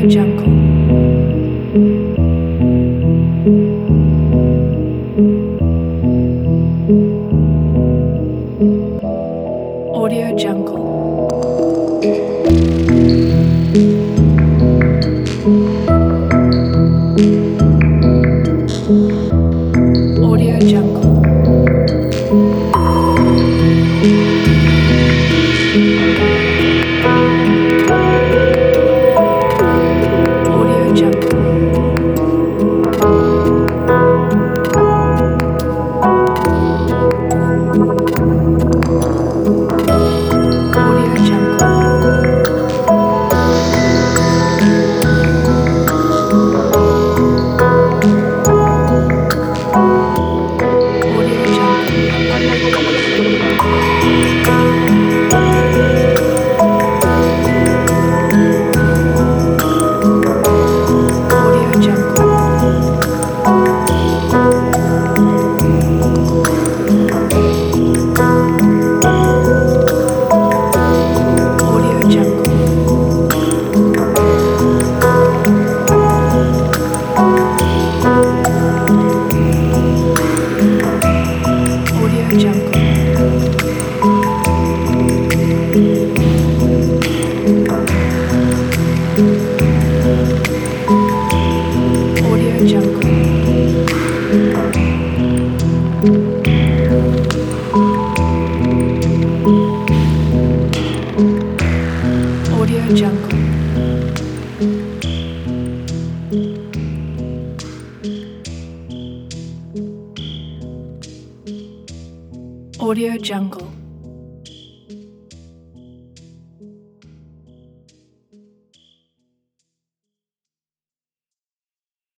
Audio Jungle. Audio Jungle. Audio Jungle. Audio Jungle. Audio Jungle. Audio Jungle. Audio Jungle. Audio Jungle. Audio Jungle. Audio Jungle. Audio Jungle.